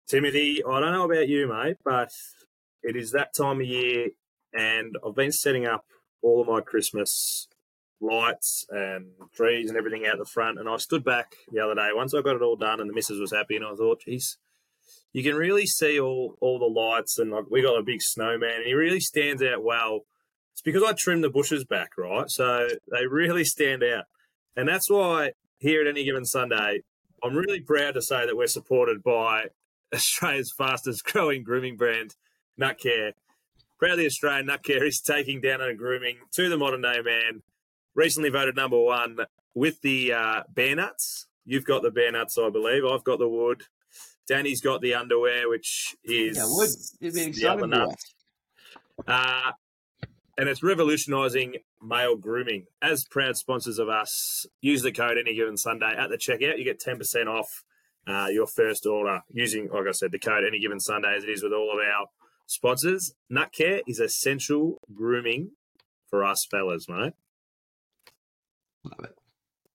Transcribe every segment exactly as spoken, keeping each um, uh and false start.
Timothy, I don't know about you, mate, but it is that time of year, and I've been setting up all of my Christmas lights and trees and everything out the front, and I stood back the other day. Once I got it all done and the missus was happy, and I thought, geez, you can really see all, all the lights, and like, we got a big snowman, and he really stands out well. It's because I trimmed the bushes back, right? So they really stand out. And that's why here at Any Given Sunday, I'm really proud to say that we're supported by Australia's fastest growing grooming brand, Nutcare. Proudly Australian, Nutcare is taking down on grooming to the modern day man. Recently voted number one with the uh, bear nuts. You've got the bear nuts, I believe. I've got the wood. Danny's got the underwear, which is yeah, wood. You've been the other excited nut. Uh, and it's revolutionising male grooming. As proud sponsors of us, use the code Any Given Sunday at the checkout. You get ten percent off uh, your first order using, like I said, the code Any Given Sunday, as it is with all of our sponsors. Nutcare is essential grooming for us fellas, mate. Love it.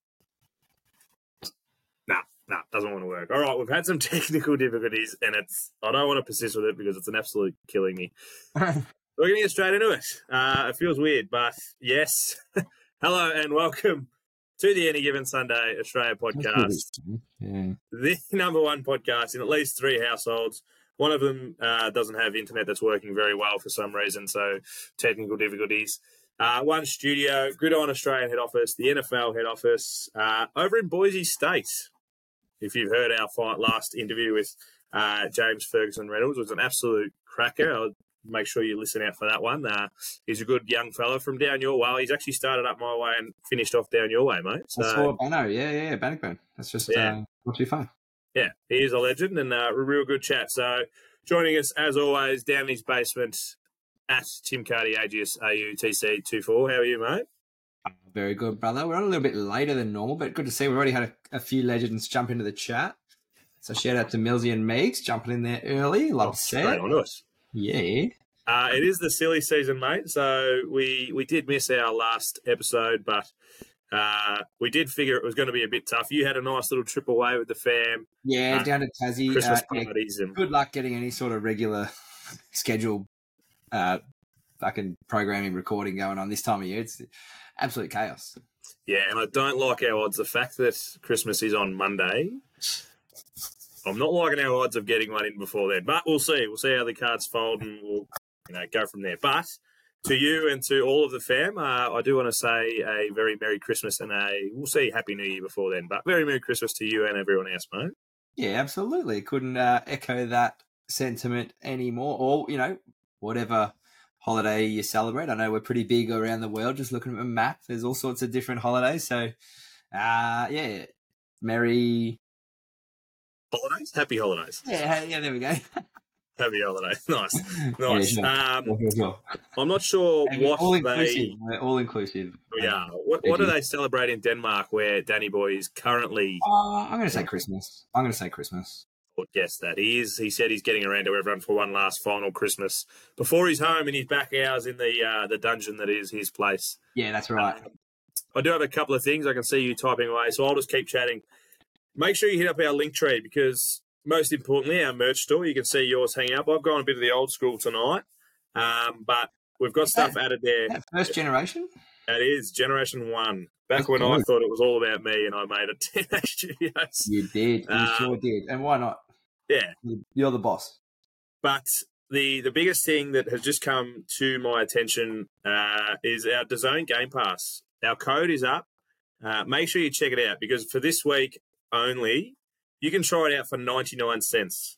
Nah, nah, doesn't want to work. All right, we've had some technical difficulties, and it's I don't want to persist with it because it's an absolute killing me. We're going to get straight into it. Uh, it feels weird, but yes. Hello and welcome to the Any Given Sunday Australia podcast. Yeah. The number one podcast in at least three households. One of them uh, doesn't have internet that's working very well for some reason, so technical difficulties. Uh, one studio, Gridiron Australian head office, the N F L head office, uh, over in Boise State. If you've heard our fight last interview with uh, James Ferguson Reynolds, it was an absolute cracker. I'll make sure you listen out for that one. Uh, he's a good young fella from down your way. He's actually started up my way and finished off down your way, mate. So, I saw Banno, yeah, yeah, yeah, Bannockburn. That's just Yeah. uh, not too far. yeah, he is a legend and uh, a real good chat. So joining us, as always, down in his basement at Tim Cardy, A G S A U T C twenty-four. How are you, mate? Very good, brother. We're on a little bit later than normal, but good to see. We've already had a, a few legends jump into the chat. So shout out to Millsy and Meeks jumping in there early. Love to see Straight it. on to us. Yeah. Uh, it is the silly season, mate. So we we did miss our last episode, but uh, we did figure it was going to be a bit tough. You had a nice little trip away with the fam, Yeah, Uh, down to Tassie. Christmas uh, yeah, parties, and good luck getting any sort of regular scheduled uh, fucking programming recording going on this time of year. It's absolute chaos. yeah. And I don't like our odds. The fact that Christmas is on Monday, I'm not liking our odds of getting one in before then. But we'll see. We'll see how the cards fold, and we'll you know go from there. But to you and to all of the fam, uh, I do want to say a very Merry Christmas and a we'll see Happy New Year before then. But very Merry Christmas to you and everyone else, mate. Yeah, absolutely. Couldn't uh, echo that sentiment anymore. Or, you know, whatever holiday you celebrate. I know we're pretty big around the world, just looking at the map. There's all sorts of different holidays. So, uh, yeah, Merry... Holidays, happy holidays, Yeah, yeah, there we go. happy holidays. Nice, nice. Yeah, Um, sure, sure, sure. I'm not sure And what all they. inclusive. We're all inclusive. Yeah, what, what do they celebrate in Denmark, where Danny Boy is currently? Uh, I'm going to say Christmas. I'm going to say Christmas. Guess that he is. He said he's getting around to everyone for one last final Christmas before he's home in his back hours in the uh, the dungeon that is his place. Yeah, that's right. Um, I do have a couple of things. I can see you typing away, so I'll just keep chatting. Make sure you hit up our link tree because, most importantly, our merch store. You can see yours hanging up. I've gone a bit of the old school tonight, um, but we've got stuff that, added there. That first generation? That is Generation One. Back That's when good. I thought it was all about me and I made it Teenage Studios. You did. You Uh, sure did. And why not? Yeah. You're the boss. But the the biggest thing that has just come to my attention uh, is our DAZN Game Pass. Our code is up. Uh, make sure you check it out because for this week only, you can try it out for ninety-nine cents.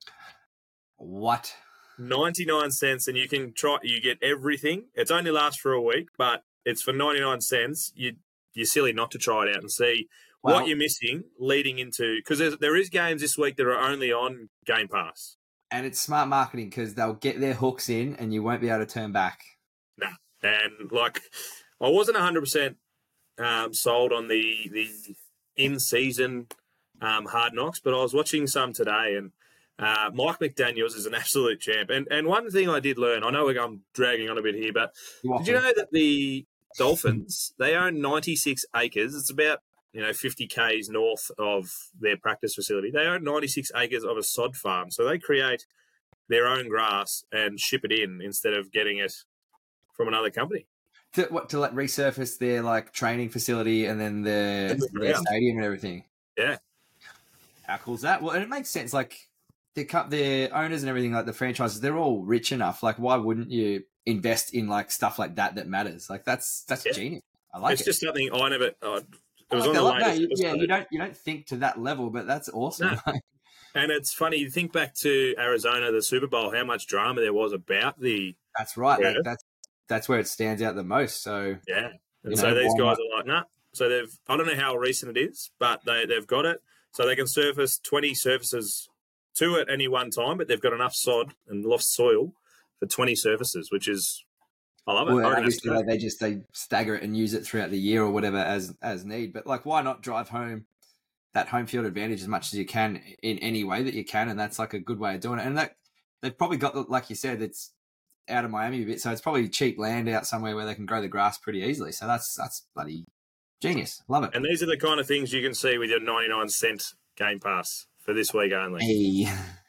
What? ninety-nine cents, and you can try. You get everything. It's only lasts for a week, but it's for ninety-nine cents. You you're silly not to try it out and see Well- what you're missing leading into because there is games this week that are only on Game Pass. And it's smart marketing because they'll get their hooks in and you won't be able to turn back. Nah, and like I wasn't one hundred percent um, sold on the the in season um, Hard Knocks, but I was watching some today and. Uh, Mike McDaniels is an absolute champ. And and one thing I did learn, I know I'm dragging on a bit here, but You did you know that the Dolphins, they own ninety-six acres. It's about you know, fifty kays north of their practice facility. They own ninety-six acres of a sod farm. So they create their own grass and ship it in instead of getting it from another company. To, what, to like resurface their like training facility and then their, the their stadium and everything. Yeah. How cool is that? Well, and it makes sense. Like the the owners and everything, like the franchises, they're all rich enough. Like, why wouldn't you invest in like stuff like that that matters? Like, that's that's yeah. genius. I like it's it. It's just something I never. Uh, it was like on the like, latest. No, you, yeah, you don't you don't think to that level, but that's awesome. No. And it's funny. You think back to Arizona, the Super Bowl, how much drama there was about the. That's right. That, that's that's where it stands out the most. So yeah, and so know, these guys are like, nah. So they've. I don't know how recent it is, but they they've got it. So they can surface twenty surfaces to at any one time, but they've got enough sod and loft soil for twenty surfaces, which is, I love it. Well, I obviously they, they just they stagger it and use it throughout the year or whatever as as need. But like, why not drive home that home field advantage as much as you can in any way that you can? And that's like a good way of doing it. And that they've probably got, the, like you said, it's out of Miami a bit, so it's probably cheap land out somewhere where they can grow the grass pretty easily. So that's that's bloody genius. Love it. And these are the kind of things you can see with your ninety-nine cent Game Pass for this week only. Hey.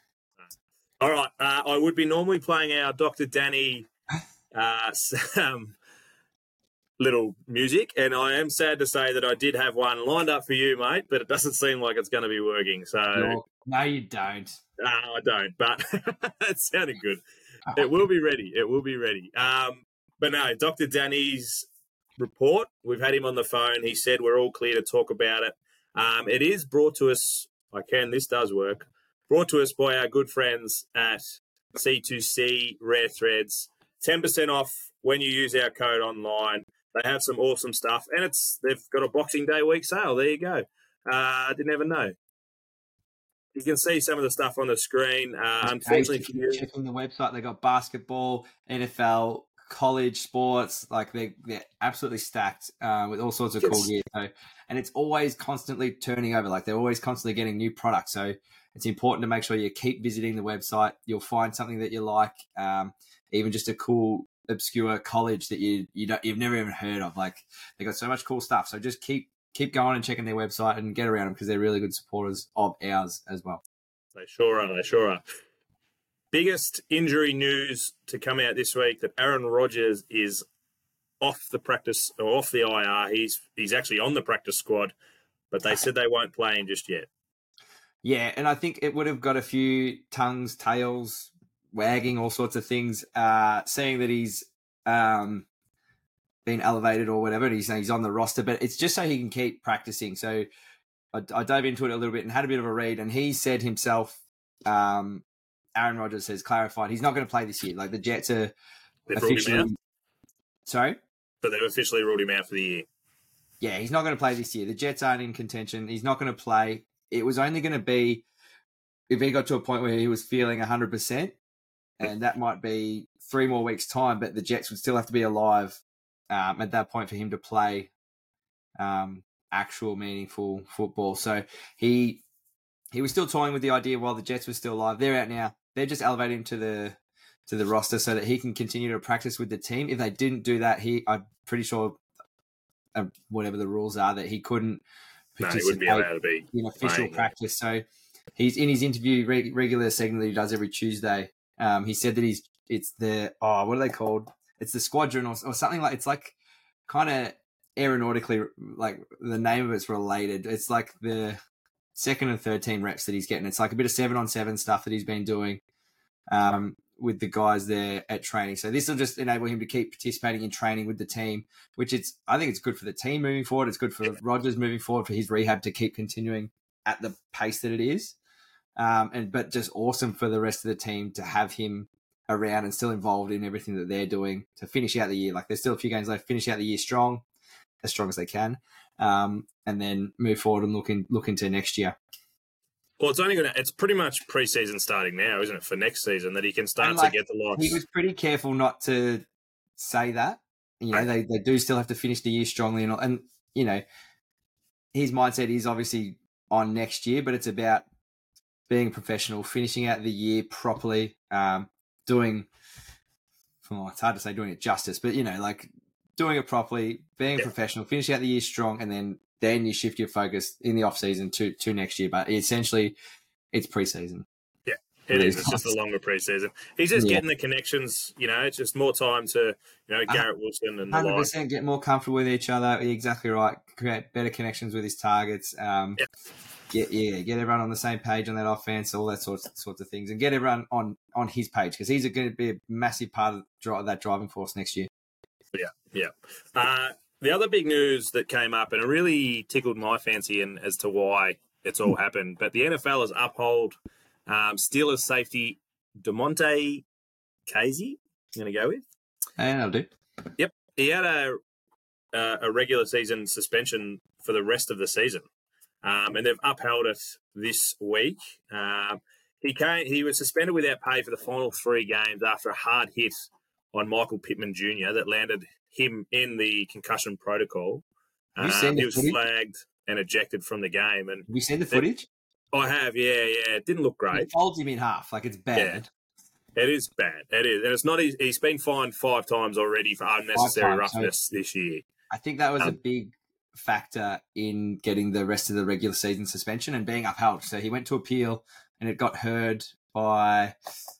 All right. Uh, I would be normally playing our Doctor Danny uh, um, little music, and I am sad to say that I did have one lined up for you, mate, but it doesn't seem like it's going to be working. So no, no you don't. No, I don't, but it sounded good. It will be ready. It will be ready. Um, but no, Doctor Danny's report, we've had him on the phone. He said we're all clear to talk about it. Um, it is brought to us, I can, this does work, brought to us by our good friends at C two C Rare Threads. ten percent off when you use our code online. They have some awesome stuff, and it's they've got a Boxing Day week sale. There you go. Uh, I didn't even know. You can see some of the stuff on the screen. Uh, unfortunately, for you, checking the website, they got basketball, N F L, college sports. Like they they're absolutely stacked uh, with all sorts of yes. cool gear. So, and it's always constantly turning over. Like they're always constantly getting new products. So it's important to make sure you keep visiting the website. You'll find something that you like, um, even just a cool obscure college that you you don't you've never even heard of. Like they got so much cool stuff. So just keep. Keep going and checking their website and get around them because they're really good supporters of ours as well. They sure are. They sure are. Biggest injury news to come out this week that Aaron Rodgers is off the practice or off the I R. He's he's actually on the practice squad, but they said they won't play him just yet. Yeah, and I think it would have got a few tongues, tails, wagging, all sorts of things, uh, saying that he's um, been elevated or whatever. He's he's on the roster, but it's just so he can keep practicing. So I, I dove into it a little bit and had a bit of a read, and he said himself, um, Aaron Rodgers has clarified he's not going to play this year. Like the Jets are they've officially, ruled him out. Sorry, so they've officially ruled him out for the year. Yeah, he's not going to play this year. The Jets aren't in contention. He's not going to play. It was only going to be if he got to a point where he was feeling one hundred percent, and that might be three more weeks' time, but the Jets would still have to be alive Um, at that point for him to play um, actual meaningful football. So he he was still toying with the idea while the Jets were still alive. They're out now. They're just elevating him to the to the roster so that he can continue to practice with the team. If they didn't do that, he I'm pretty sure uh, whatever the rules are that he couldn't participate no, he wouldn't be allowed to be in official practice. So he's in his interview reg- regular segment that he does every Tuesday. Um, he said that he's it's the oh what are they called? It's the squadron or, or something like, it's like kind of aeronautically, like the name of it's related. It's like the second and third team reps that he's getting. It's like a bit of seven on seven stuff that he's been doing um, with the guys there at training. So this will just enable him to keep participating in training with the team, which it's, I think it's good for the team moving forward. It's good for Rodgers moving forward for his rehab to keep continuing at the pace that it is. Um, and, but just awesome for the rest of the team to have him around and still involved in everything that they're doing to finish out the year. Like there's still a few games left, finish out the year strong, as strong as they can, um, and then move forward and look, in, look into next year. Well, it's only going to, it's pretty much preseason starting now, isn't it, for next season that he can start like, to get the loss. He was pretty careful not to say that. You know, they, they do still have to finish the year strongly and, and, you know, his mindset is obviously on next year, but it's about being a professional, finishing out the year properly, um, doing, well, it's hard to say doing it justice, but, you know, like doing it properly, being a yeah. professional, finishing out the year strong, and then then you shift your focus in the off season to to next year. But essentially, it's preseason. Yeah, it is. It's just a longer preseason. He's just yeah. getting the connections. You know, it's just more time to you know Garrett Wilson and the hundred percent get more comfortable with each other. You're exactly right. Create better connections with his targets. Um, yeah. Get yeah, get everyone on the same page on that offense, all that sorts sorts of things, and get everyone on, on his page because he's going to be a massive part of dri- that driving force next year. Yeah, yeah. Uh, the other big news that came up, and it really tickled my fancy, and as to why it's all happened, but the N F L has upheld um, Steelers safety DeMonte Casey. I'm going to go with, and I'll do. Yep, he had a uh, a regular season suspension for the rest of the season. Um, and they've upheld it this week. Um, he came. He was suspended without pay for the final three games after a hard hit on Michael Pittman Junior that landed him in the concussion protocol. Have you seen Um, the he was footage? flagged and ejected from the game. And have you seen the footage? I have, yeah, yeah. It didn't look great. It folds him in half, like it's bad. Yeah, it is bad. It is, and it's not. He's been fined five times already for unnecessary times, roughness so this year. I think that was um, a big factor in getting the rest of the regular season suspension and being upheld. So he went to appeal and it got heard by,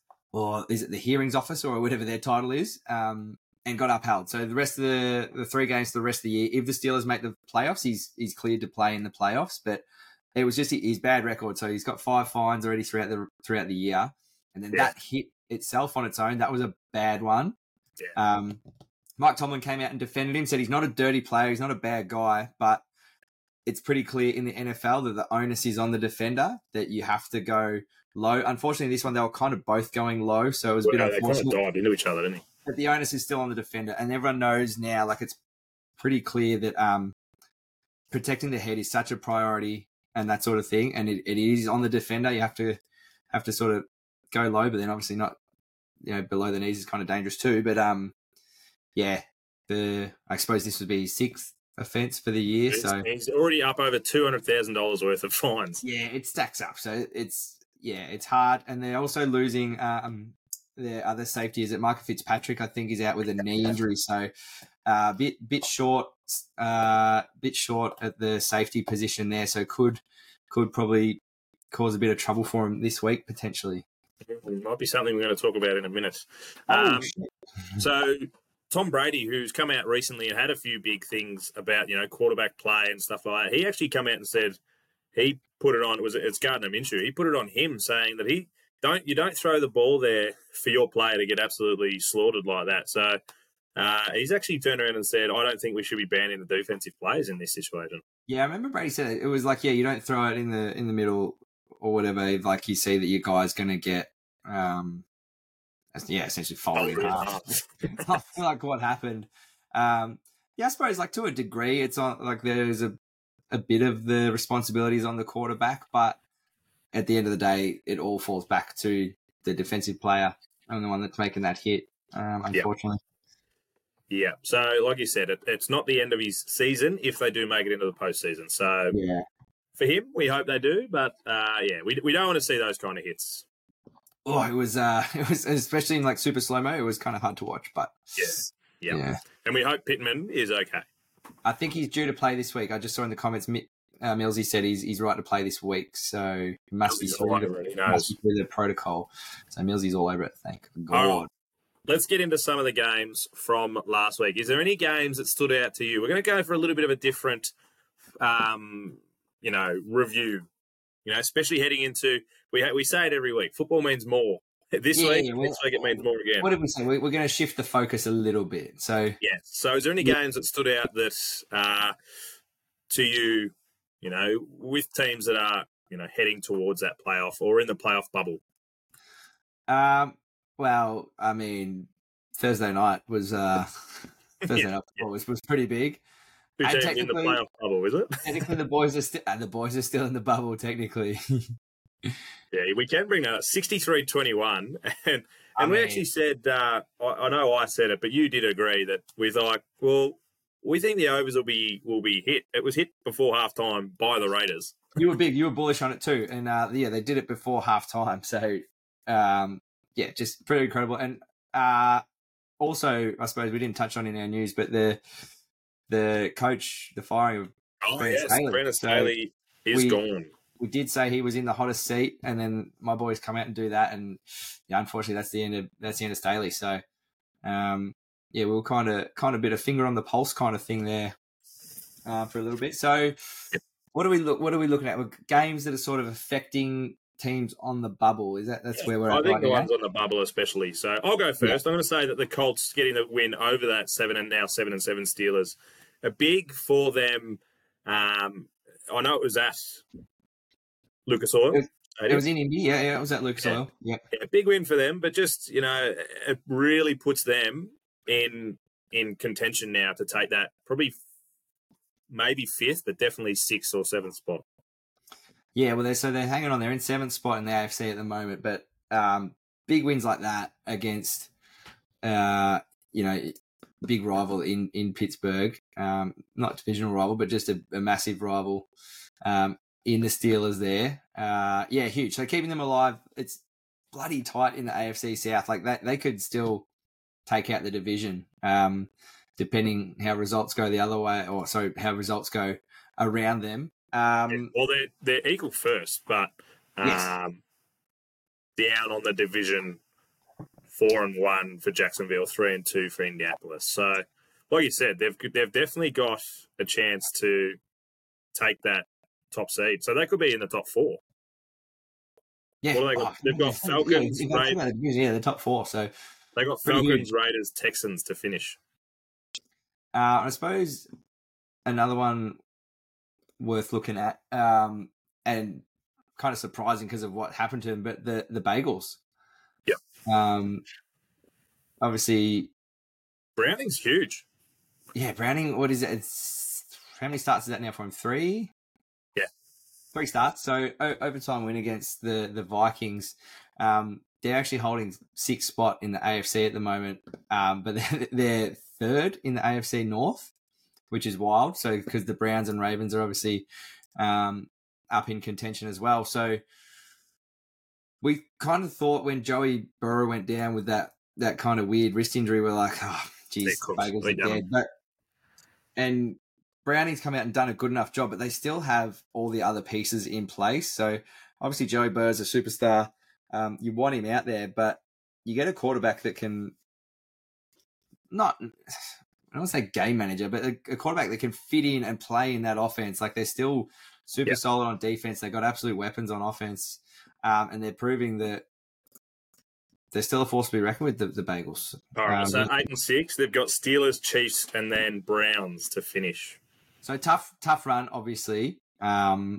or is it the hearings officer or whatever their title is, um, and got upheld. So the rest of the, the three games for the rest of the year, if the Steelers make the playoffs, he's he's cleared to play in the playoffs. But it was just his bad record. So he's got five fines already throughout the throughout the year. And then yeah. that hit itself on its own, that was a bad one. Yeah. Um, Mike Tomlin came out and defended him, said he's not a dirty player, he's not a bad guy, but it's pretty clear in the N F L that the onus is on the defender, that you have to go low. Unfortunately, this one, they were kind of both going low, so it was a well, bit no, unfortunate. They kind of dived into each other, didn't he? But the onus is still on the defender, and everyone knows now, like it's pretty clear that um, protecting the head is such a priority and that sort of thing, and it, it is on the defender. You have to have to sort of go low, but then obviously not, you know, below the knees is kind of dangerous too, but um, yeah, the I suppose this would be his sixth offence for the year. He's, so he's already up over two hundred thousand dollars worth of fines. Yeah, it stacks up. So it's yeah, it's hard, and they're also losing um their other safety. Is it Michael Fitzpatrick? I think is out with a knee injury, so a uh, bit bit short, uh, bit short at the safety position there. So could could probably cause a bit of trouble for him this week potentially. It might be something we're going to talk about in a minute. Oh, um, so Tom Brady, who's come out recently and had a few big things about, you know, quarterback play and stuff like that, he actually come out and said he put it on, it was it's Gardner Minshew, he put it on him saying that he don't you don't throw the ball there for your player to get absolutely slaughtered like that. So uh, he's actually turned around and said, I don't think we should be banning the defensive players in this situation. Yeah, I remember Brady said it. It was like, yeah, you don't throw it in the in the middle or whatever, like you see that your guy's going to get, um, yeah, essentially folded in half. It's like what happened. Um, yeah, I suppose like to a degree, it's on like there's a, a bit of the responsibilities on the quarterback, but at the end of the day, it all falls back to the defensive player and the one that's making that hit, um, unfortunately. Yeah. yeah. So, like you said, it, it's not the end of his season if they do make it into the postseason. So, yeah. For him, we hope they do, but uh, yeah, we we don't want to see those kind of hits. Oh, it was uh, it was especially in like super slow mo. It was kind of hard to watch, but yes, yeah. yeah. And we hope Pittman is okay. I think he's due to play this week. I just saw in the comments, uh, Millsy said he's he's right to play this week, so it must be through, the, must be through the protocol. So Millsy's all over it. Thank God. All right. Let's get into some of the games from last week. Is there any games that stood out to you? We're going to go for a little bit of a different. Um, you know, review, you know, especially heading into, we ha- we say it every week, football means more. This yeah, week, yeah, this week it means more again. What did we say? We're, we're going to shift the focus a little bit. So, yeah. So is there any yeah. games that stood out that, uh, to you, you know, with teams that are, you know, heading towards that playoff or in the playoff bubble? Um. Well, I mean, Thursday night was, uh, Thursday yeah, night yeah. was, was pretty big. Two teams in the playoff bubble, is it? Technically, the boys are still uh, the boys are still in the bubble. Technically, yeah, we can bring that up. sixty-three twenty-one, and and I we mean, actually said, uh, I, I know I said it, but you did agree that we're like, well, we think the overs will be will be hit. It was hit before halftime by the Raiders. You were big, you were bullish on it too, and uh, yeah, they did it before halftime. So, um, yeah, just pretty incredible. And uh, also, I suppose we didn't touch on in our news, but the. The coach, the firing of Oh, Brandon yes. Staley. Brandon So Staley is we, gone. We did say he was in the hottest seat, and then my boys come out and do that, and yeah, unfortunately, that's the end of that's the end of Staley. So, um, yeah, we were kind of kind of bit of finger on the pulse kind of thing there uh, for a little bit. So, what do we look? What are we looking at? We're games that are sort of affecting teams on the bubble. Is that that's Yeah. where we're I at think right the now? ones on the bubble, especially. So I'll go first. Yeah. I'm going to say that the Colts getting the win over that seven and now seven and seven Steelers, a big for them. Um, I know it was at Lucas Oil. It, it was in Indy. Yeah, yeah, it was at Lucas Yeah. Oil. Yeah. Yeah, big win for them, but just you know, it really puts them in in contention now to take that probably maybe fifth, but definitely sixth or seventh spot. Yeah, well, they're, so they're hanging on. They're in seventh spot in the A F C at the moment, but um, big wins like that against, uh, you know, big rival in, in Pittsburgh, um, not divisional rival, but just a, a massive rival um, in the Steelers there. Uh, yeah, huge. So keeping them alive, it's bloody tight in the A F C South. Like that, they could still take out the division, um, depending how results go the other way, or sorry, how results go around them. Um, yeah, well, they're they're equal first, but um, yes. down on the division, four and one for Jacksonville, three and two for Indianapolis. So, like you said, they've they've definitely got a chance to take that top seed. So they could be in the top four. Yeah, what have they got? oh, They've got yeah, Falcons, yeah, Ra- the yeah, the top four. So they got pretty Falcons, huge. Raiders, Texans to finish. Uh, I suppose another one worth looking at, um, and kind of surprising because of what happened to them, but the the Bagels. Yep. Um, obviously, Browning's huge. Yeah, Browning. What is it? It's how many starts is that now for him? Three. Yeah, three starts. So o- overtime win against the the Vikings. Um, they're actually holding sixth spot in the A F C at the moment, um, but they're, they're third in the A F C North, which is wild. So because the Browns and Ravens are obviously um, up in contention as well. So we kind of thought when Joey Burrow went down with that that kind of weird wrist injury, we're like, oh, geez, Bagels are dead. But and Browning's come out and done a good enough job, but they still have all the other pieces in place. So obviously Joey Burrow's a superstar. Um, you want him out there, but you get a quarterback that can not, I don't want to say game manager, but a, a quarterback that can fit in and play in that offense. Like they're still super yep. solid on defense. They've got absolute weapons on offense. Um, and they're proving that they're still a force to be reckoned with, the, the Bagels. All right, um, so eight and six. They've got Steelers, Chiefs, and then Browns to finish. So tough, tough run, obviously. Um,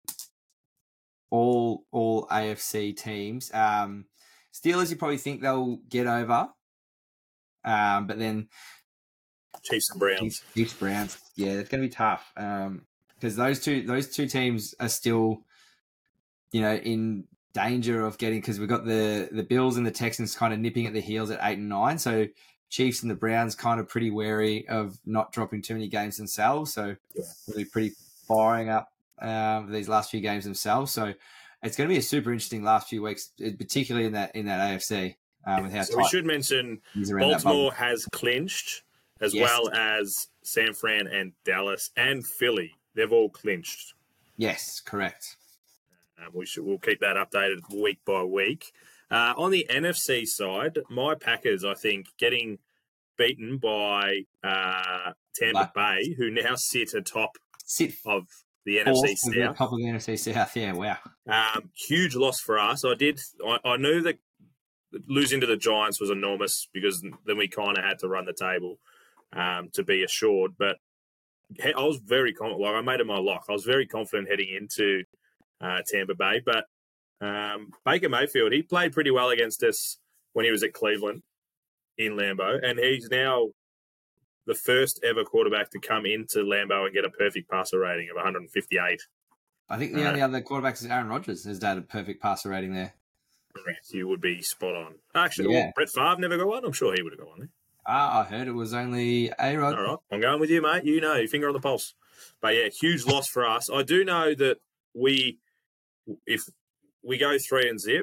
all all A F C teams. Um, Steelers, you probably think they'll get over, um, but then Chiefs and Browns. Chiefs, Chiefs Browns, yeah, it's going to be tough because um, those two those two teams are still, you know, in danger of getting, because we've got the the Bills and the Texans kind of nipping at the heels at eight and nine. So Chiefs and the Browns kind of pretty wary of not dropping too many games themselves. So yeah. they'll be pretty firing up um, these last few games themselves. So it's going to be a super interesting last few weeks, particularly in that in that A F C. Um, with how so we should mention Baltimore has clinched, as yes. well as San Fran and Dallas and Philly. They've all clinched. Yes, correct. Um, we should we'll keep that updated week by week. Uh, on the N F C side, my Packers, I think, getting beaten by uh, Tampa Black. Bay, who now sit atop sit of the N F C South. Top of the N F C South, yeah, wow. Um, huge loss for us. I did. I, I knew that losing to the Giants was enormous because then we kind of had to run the table um, to be assured. But I was very confident. Like I made it my lock. I was very confident heading into uh, Tampa Bay, but. Um, Baker Mayfield, he played pretty well against us when he was at Cleveland in Lambeau, and he's now the first ever quarterback to come into Lambeau and get a perfect passer rating of one fifty-eight. I think the uh, only other quarterback is Aaron Rodgers has had a perfect passer rating there. Correct. You would be spot on. Actually, yeah. well, Brett Favre never got one. I'm sure he would have got one there. Ah, I heard it was only A-Rod. All right. I'm going with you, mate. You know, finger on the pulse. But, yeah, huge loss for us. I do know that we, if we go three and zip,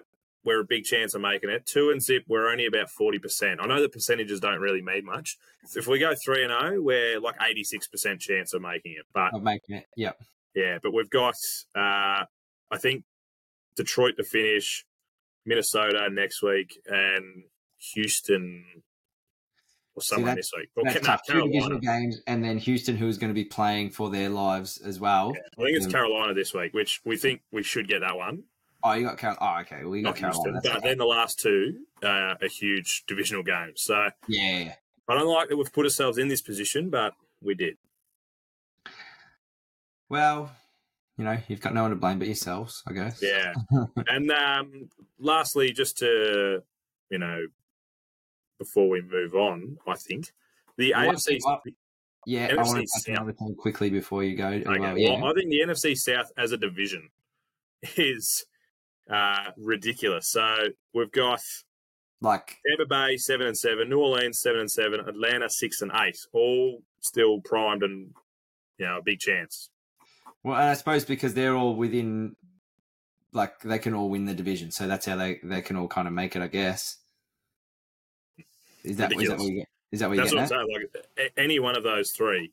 we're a big chance of making it. Two and Zip, we're only about forty percent. I know the percentages don't really mean much. If we go three and oh, we're like eighty-six percent chance of making it. But Of making it, yep. yeah, but we've got, uh, I think, Detroit to finish, Minnesota next week, and Houston or someone that- this week. Or That's no, tough. Two Carolina. divisional games, and then Houston, who's going to be playing for their lives as well. Yeah, I think it's Um, Carolina this week, which we think we should get that one. Oh, you got Carolina. Oh, okay. Well, you got Not Houston. Carolina. But That's then the last two uh, are huge divisional games. So yeah. I don't like that we've put ourselves in this position, but we did. Well, you know, you've got no one to blame but yourselves, I guess. Yeah. And um, lastly, just to, you know, before we move on, I think, the Well, A F C... well, Yeah, N F C I want to touch South. another thing quickly before you go. Okay, Well, yeah. well, I think the N F C South as a division is uh, ridiculous. So we've got Like, Tampa Bay seven and seven, New Orleans seven and seven, Atlanta six and eight, all still primed and you know a big chance. well, and I suppose because they're all within, like, they can all win the division, so that's how they, they can all kind of make it, I guess. Is that, is that Ridiculous. what you get? Is that what you That's get? what I'm saying. Like a- any one of those three,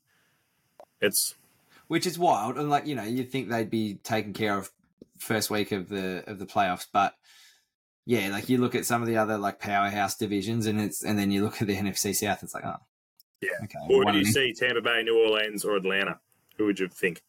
it's Which is wild, and like you know, you'd think they'd be taken care of first week of the of the playoffs, but yeah, like you look at some of the other like powerhouse divisions, and it's and then you look at the N F C South, it's like, oh, yeah. okay. Or one do you of them- see Tampa Bay, New Orleans, or Atlanta? Who would you think?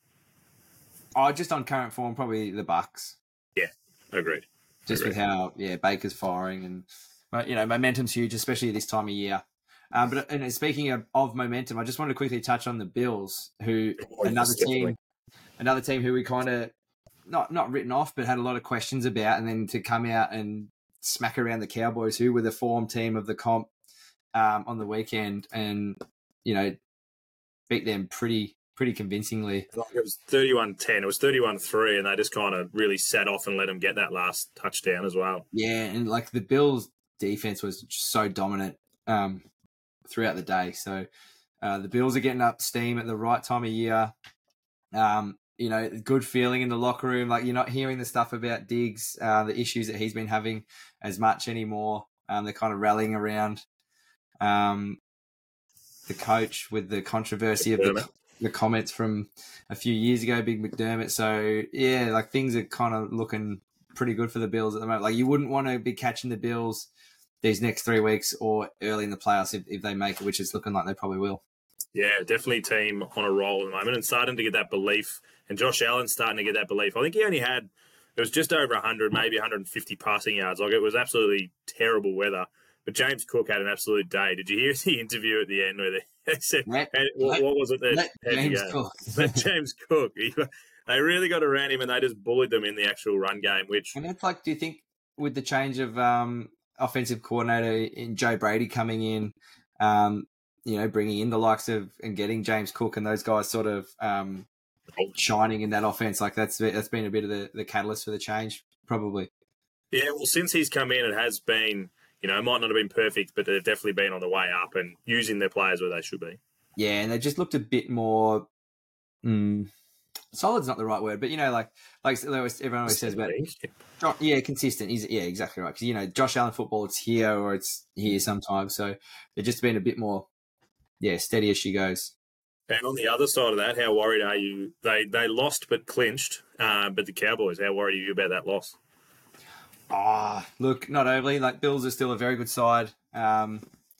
Oh, just on current form, probably the Bucks. Agreed. Just with how yeah Baker's firing, and but you know momentum's huge, especially this time of year. Um, but and speaking of, of momentum, I just wanted to quickly touch on the Bills, who Oh, yes, another definitely. team, another team who we kind of not not written off, but had a lot of questions about, and then to come out and smack around the Cowboys, who were the form team of the comp um, on the weekend, and you know beat them pretty pretty convincingly. Like it was thirty-one ten. It was thirty-one three, and they just kind of really sat off and let them get that last touchdown as well. Yeah, and like the Bills' defense was just so dominant um, throughout the day. So uh, the Bills are getting up steam at the right time of year. Um, you know, good feeling in the locker room. Like you're not hearing the stuff about Diggs, uh, the issues that he's been having as much anymore. Um, they're kind of rallying around um, the coach with the controversy of the, McDermott. the comments from a few years ago, Big McDermott. So yeah, like things are kind of looking pretty good for the Bills at the moment. Like you wouldn't want to be catching the Bills these next three weeks or early in the playoffs if, if they make it, which is looking like they probably will. Yeah, definitely team on a roll at the moment and starting to get that belief. And Josh Allen's starting to get that belief. I think he only had, it was just over one hundred, maybe one hundred fifty passing yards. Like it was absolutely terrible weather. But James Cook had an absolute day. Did you hear the interview at the end where they said, Let, and what, what was it that let had James to go? Cook. Let James Cook. He- They really got around him and they just bullied them in the actual run game, which And it's like, do you think with the change of um, offensive coordinator in Joe Brady coming in, um, you know, bringing in the likes of and getting James Cook and those guys sort of um, shining in that offense, like that's that's been a bit of the, the catalyst for the change, probably. yeah, well, since he's come in, it has been, you know, it might not have been perfect, but they've definitely been on the way up and using their players where they should be. Yeah, and they just looked a bit more. Mm, solid's not the right word, but you know, like like everyone always says about Jo- yeah, consistent. He's yeah, exactly right. Because you know, Josh Allen football, it's here or it's here sometimes. So they've just been a bit more, yeah, steady as she goes. And on the other side of that, how worried are you? They they lost but clinched, uh, but the Cowboys, how worried are you about that loss? Ah, look, not overly. Like Bills are still a very good side. Um,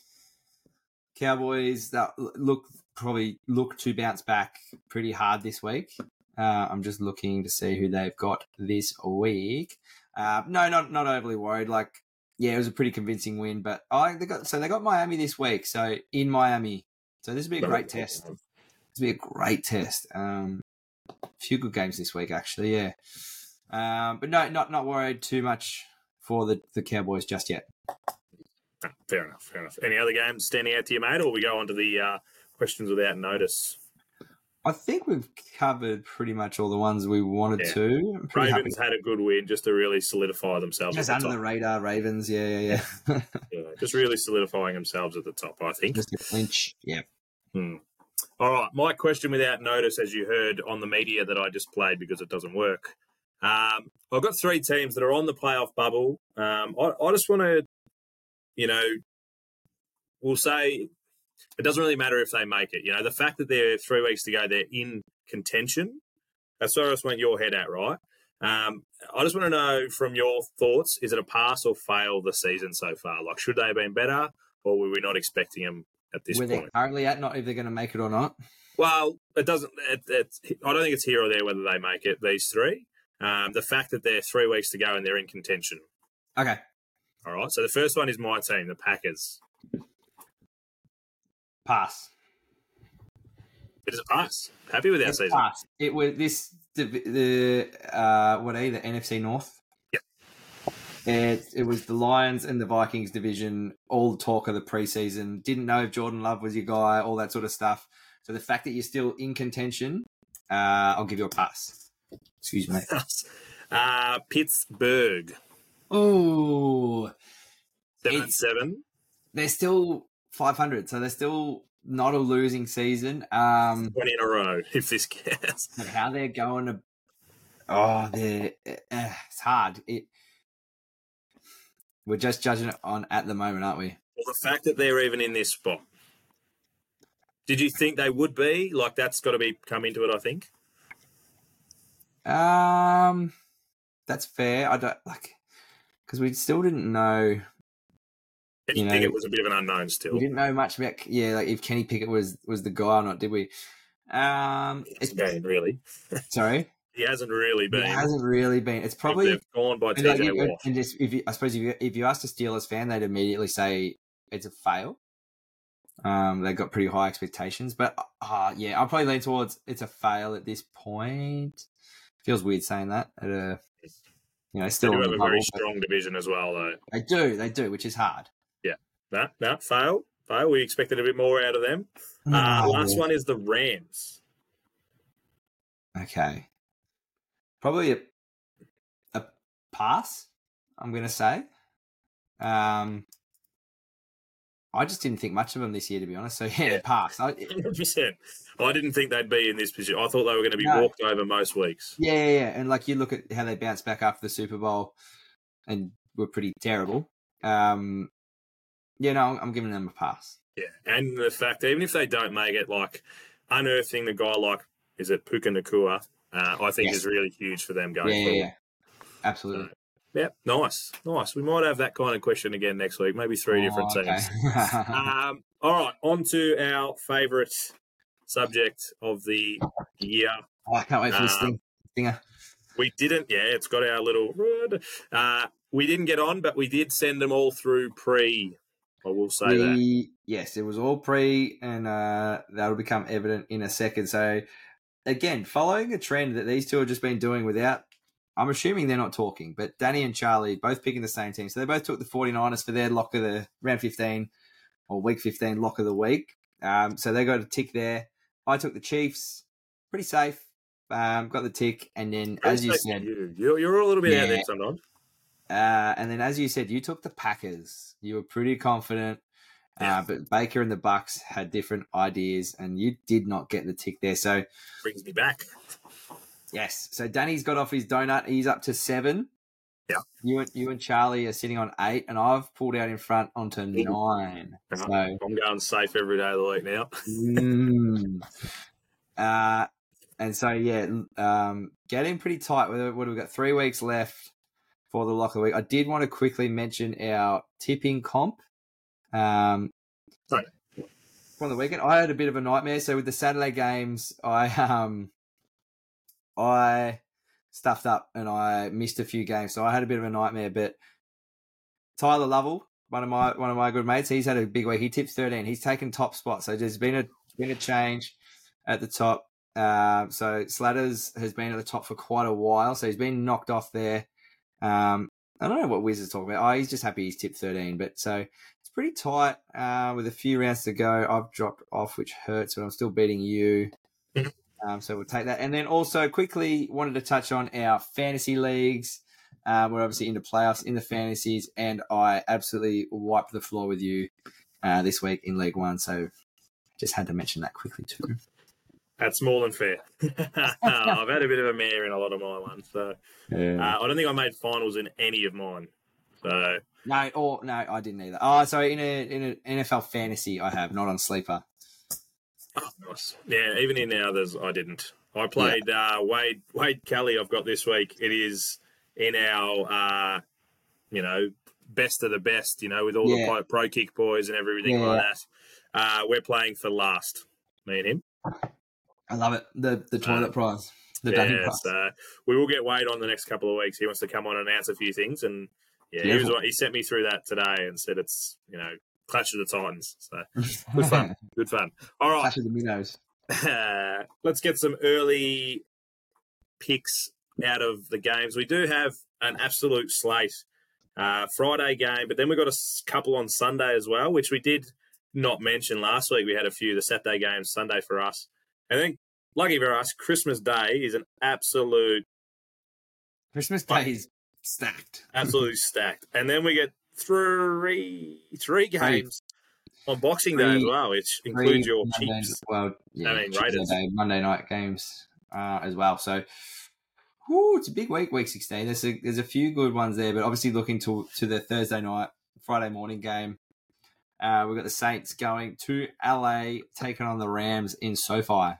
Cowboys that look probably look to bounce back pretty hard this week. Uh, I'm just looking to see who they've got this week. Uh, no, not not overly worried. Like, yeah, it was a pretty convincing win. But I they got so they got Miami this week. So in Miami, so this will be a great test. This will be a great test. Um, a few good games this week, actually. Yeah, um, but no, not not worried too much for the the Cowboys just yet. No, fair enough, fair enough. Any other games standing out to you, mate, or we go on to the uh, questions without notice? I think we've covered pretty much all the ones we wanted Yeah. to. I'm pretty Ravens had a good win just to really solidify themselves. Just at under the the top. radar, Ravens. Yeah, yeah, yeah. Yeah, just really solidifying themselves at the top, I think. Just a clinch. Yeah. Hmm. All right, my question without notice, as you heard on the media that I just played because it doesn't work. Um, I've got three teams that are on the playoff bubble. Um, I, I just want to, you know, we'll say it doesn't really matter if they make it. You know, the fact that they're three weeks to go, they're in contention. That's where I just want your head at, right? Um, I just want to know from your thoughts, is it a pass or fail the season so far? Like, should they have been better, or were we not expecting them at this Where point? they're currently at, not if they're going to make it or not. Well, it doesn't. It, it's, I don't think it's here or there whether they make it. These three. Um, the fact that they're three weeks to go and they're in contention. Okay. All right. So the first one is my team, the Packers. Pass. It is a pass. Happy with our It's season. pass. It was this the, the uh what are you, the N F C North? Yep. It it was the Lions and the Vikings division. All the talk of the preseason. Didn't know if Jordan Love was your guy. All that sort of stuff. So the fact that you're still in contention, uh, I'll give you a pass. Excuse me. uh, Pittsburgh. Oh, Seven and seven. They're still five hundred, so they're still not a losing season. Um, Twenty in a row, if this counts. But how they're going to, oh, they're uh, it's hard. It we're just judging it on at the moment, aren't we? Well, the fact that they're even in this spot. Did you think they would be? Like, that's got to be come into it, I think. Um, that's fair. I don't like because we still didn't know. Kenny you know, Pickett was a bit of an unknown still. We didn't know much about yeah, like if Kenny Pickett was was the guy or not, did we? Um, it's been really. Sorry, he hasn't really been. He hasn't really been. It's probably they've gone by T J like, Watt. And just, if you, I suppose if you if you asked a Steelers fan, they'd immediately say it's a fail. Um, they got pretty high expectations, but uh, yeah, I'll probably lean towards it's a fail at this point. Feels weird saying that at a, you know, still they do have the a bubble, very strong division as well, though. They do, they do, which is hard. Yeah, no, no, fail, fail. We expected a bit more out of them. No. Uh, last one is the Rams. Okay, probably a a pass. I'm going to say. Um, I just didn't think much of them this year, to be honest. So yeah, Yeah. pass. I, one hundred percent. I didn't think they'd be in this position. I thought they were going to be No. walked over most weeks. Yeah, yeah, yeah, and like you look at how they bounced back after the Super Bowl, and were pretty terrible. Um, yeah, no, I'm giving them a pass. Yeah, and the fact that even if they don't make it, like unearthing the guy like is it Puka Nakua, uh, I think Yes. is really huge for them going Yeah, yeah, forward. yeah, absolutely. So, yeah, nice, nice. We might have that kind of question again next week. Maybe three different Oh, okay. teams. um, all right, on to our favourite subject of the year. Oh, I can't wait for this Um, thing. Stinger. We didn't, yeah, it's got our little. Uh, we didn't get on, but we did send them all through pre. I will say that. We, yes, it was all pre, and uh, that'll become evident in a second. So, again, following a trend that these two have just been doing without, I'm assuming they're not talking, but Danny and Charlie both picking the same team. So they both took the 49ers for their lock of the round fifteen or week fifteen lock of the week. Um, so they got a tick there. I took the Chiefs, pretty safe. Um, got the tick, and then Very as you safe for said, you. You're, you're a little bit out Yeah. there sometimes. uh, and then as you said, you took the Packers. You were pretty confident, Yeah. uh, but Baker and the Bucks had different ideas, and you did not get the tick there. So Brings me back. yes, so Danny's got off his donut. He's up to seven. Yeah. You and you and Charlie are sitting on eight, and I've pulled out in front onto nine. So I'm going safe every day of the week now. Mm. Uh, and so, yeah, um, getting pretty tight. What have we got? Three weeks left for the lock of the week. I did want to quickly mention our tipping comp. Um, Sorry. from the weekend, I had a bit of a nightmare. So with the Saturday games, I um, I stuffed up and I missed a few games. So I had a bit of a nightmare. But Tyler Lovell, one of my one of my good mates, he's had a big week. He tipped thirteen. He's taken top spot. So there's been a been a change at the top. Uh, so Slatters has been at the top for quite a while. So he's been knocked off there. Um, I don't know what Wiz is talking about. Oh, he's just happy he's tipped thirteen. But so it's pretty tight uh, with a few rounds to go. I've dropped off, which hurts, but I'm still beating you. um, so we'll take that. And then also quickly wanted to touch on our fantasy leagues. Um, we're obviously into playoffs in the fantasies, and I absolutely wiped the floor with you uh, this week in League One. So just had to mention that quickly too. That's more than fair. I've had a bit of a mare in a lot of my ones, so Yeah. uh, I don't think I made finals in any of mine. So No, or no, I didn't either. Oh, sorry, in a in an N F L fantasy, I have, not on sleeper. oh, nice. Yeah, even in the others, I didn't. I played yeah. uh, Wade Wade Kelly. I've got this week. It is in our uh, you know best of the best. You know, with all Yeah. the pro, pro kick boys and everything Yeah. like that. Uh, we're playing for last. Me and him. I love it. The the toilet uh, prize. The yeah, prize. So we will get Wade on the next couple of weeks. He wants to come on and announce a few things, and yeah, he, was, he sent me through that today and said it's you know Clash of the Titans. So good fun, good fun. All right, Clash of the Minnows. Uh, let's get some early picks out of the games. We do have an absolute slate uh, Friday game, but then we've got a couple on Sunday as well, which we did not mention last week. We had a few the Saturday games, Sunday for us. And then, lucky for us, Christmas Day is an absolute... Christmas Day is stacked. Absolutely stacked. And then we get three three games three. on Boxing three, Day as well, which includes your Monday, Chiefs. Well, yeah, I mean, Raiders. Day, Monday night games uh, as well. So, whoo, it's a big week, week sixteen. There's a, there's a few good ones there, but obviously looking to, to the Thursday night, Friday morning game. Uh, we've got the Saints going to L A, taking on the Rams in SoFi.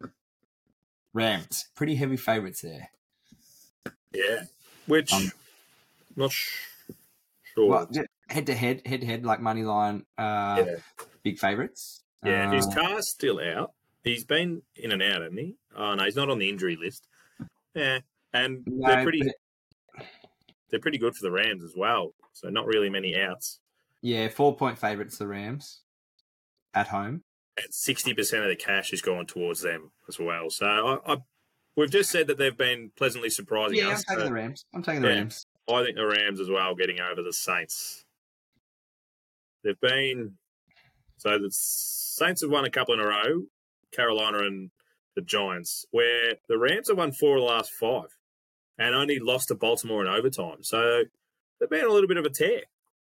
Rams, pretty heavy favourites there. Yeah, which um, not sh- sure. Well, head to head, head to head, like money line, uh, yeah. big favourites. Yeah, uh, his car's still out. He's been in and out, hasn't he? Oh no, he's not on the injury list. Yeah, and no, they're pretty. But... They're pretty good for the Rams as well. So not really many outs. Yeah, four point favourites the Rams at home. And sixty percent of the cash has gone towards them as well. So I, I, we've just said that they've been pleasantly surprising yeah, us. I'm taking so, the Rams. I'm taking the yeah, Rams. I think the Rams as well getting over the Saints. They've been... So the Saints have won a couple in a row, Carolina and the Giants, where the Rams have won four of the last five and only lost to Baltimore in overtime. So they've been a little bit of a tear.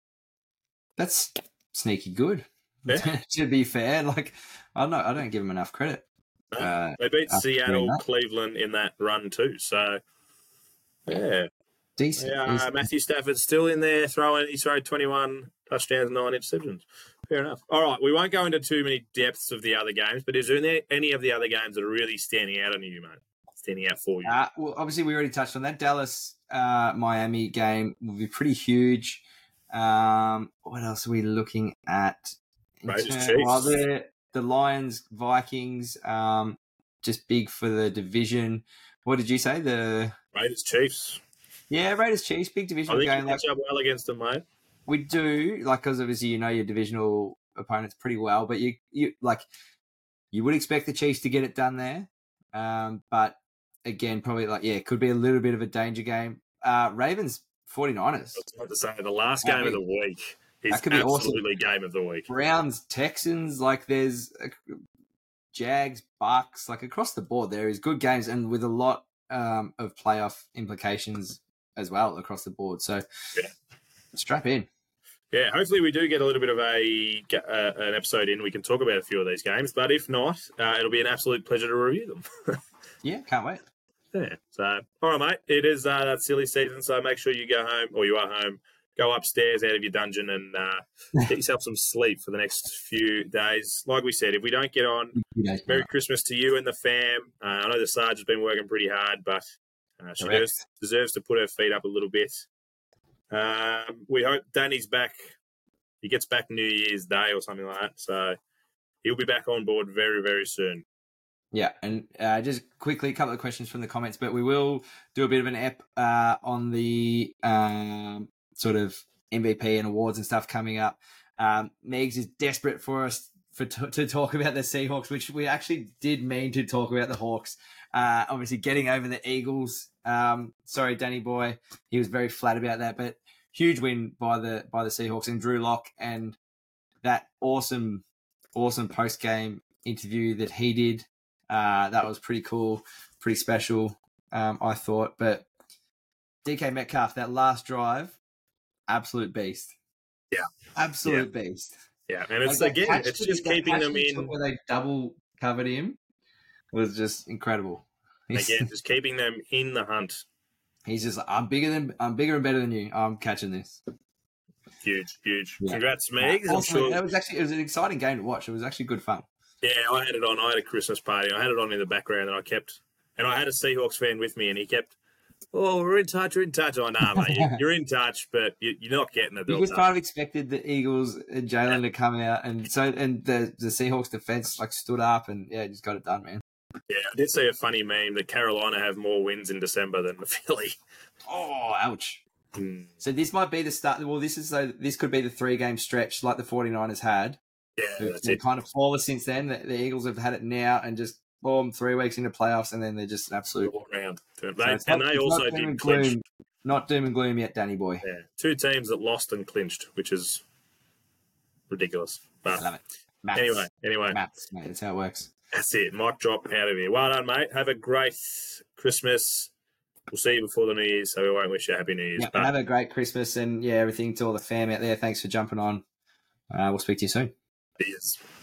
That's sneaky good. Yeah. To be fair, like I don't, I don't give them enough credit. No, uh, they beat Seattle, Cleveland in that run too. So yeah, decent. Yeah, uh, Matthew Stafford's still in there throwing. He's thrown twenty-one touchdowns, nine interceptions. Fair enough. All right, we won't go into too many depths of the other games, but is there any of the other games that are really standing out on you, mate? Standing out for you? Uh, well, obviously we already touched on that. Dallas uh, Miami game will be pretty huge. Um, what else are we looking at? Raiders, term, Chiefs. Well, the, the Lions, Vikings, um, just big for the division. What did you say? The Raiders, Chiefs. Yeah, Raiders, Chiefs, big divisional game. I think game. you match like, up well against them, mate. We do, like, because obviously you know your divisional opponents pretty well, but you, you like, you would expect the Chiefs to get it done there. Um, but again, probably like, yeah, it could be a little bit of a danger game. Uh, Ravens, 49ers. I was about to say, the last game of the week is could be absolutely awesome. Game of the week. Browns, Texans, like there's uh, Jags, Bucks, like across the board there is good games and with a lot um, of playoff implications as well across the board. So yeah. Strap in. Yeah, hopefully we do get a little bit of a uh, an episode in. We can talk about a few of these games, but if not, uh, it'll be an absolute pleasure to review them. Yeah, can't wait. Yeah. So, all right, mate. It is uh, that silly season, so make sure you go home, or you are home, go upstairs out of your dungeon and uh, get yourself some sleep for the next few days. Like we said, if we don't get on, Merry Christmas to you and the fam. Uh, I know the Sarge has been working pretty hard, but uh, she deserves, deserves to put her feet up a little bit. Um, we hope Danny's back. He gets back New Year's Day or something like that. So he'll be back on board very, very soon. Yeah, and uh, just quickly, a couple of questions from the comments, but we will do a bit of an ep uh, on the um, sort of M V P and awards and stuff coming up. Um, Megs is desperate for us for t- to talk about the Seahawks, which we actually did mean to talk about the Hawks. Uh, obviously, getting over the Eagles. Um, sorry, Danny boy, he was very flat about that, but huge win by the by the Seahawks and Drew Lock, and that awesome, awesome post game interview that he did. Uh, that was pretty cool, pretty special, um, I thought. But D K Metcalf, that last drive, absolute beast. Yeah, absolute yeah. beast. Yeah, and it's like again, it's just keeping them in where they double covered him. was just incredible. He's, Again, just keeping them in the hunt. he's just like, I'm bigger than I'm bigger and better than you. I'm catching this. Huge, huge. Yeah. Congrats, Uh, Megs. I'm also, sure. it was actually it was an exciting game to watch. It was actually good fun. Yeah, I had it on. I had a Christmas party. I had it on in the background, and I kept. And I had a Seahawks fan with me, and he kept. Oh, we're in touch. We're in touch. Oh, no, mate. you- You're in touch, but you- you're not getting the You built just up. kind of expected the Eagles and Jalen to come out, and so and the the Seahawks defense like stood up, and yeah, just got it done, man. Yeah, I did see a funny meme that Carolina have more wins in December than the Philly. Oh, ouch. Hmm. So this might be the start. Well, this is so this could be the three game stretch like the 49ers had. Yeah, They've that's they've it. kind of fallen since then. The, the Eagles have had it now, and just boom, three weeks into playoffs, and then they're just an absolute. All round. They, So it's and not- they it's also not doom did and clinch. gloom, not doom and gloom yet, Danny boy. Yeah, two teams that lost and clinched, which is ridiculous. I But love it. Maths. anyway, anyway, Maths, mate. That's how it works. that's it. Mic drop out of here. Well done, mate. Have a great Christmas. We'll see you before the New Year's, so we won't wish you a happy New Year's. Yeah, and but have a great Christmas, and yeah, everything to all the fam out there. Thanks for jumping on. Uh, we'll speak to you soon. Cheers.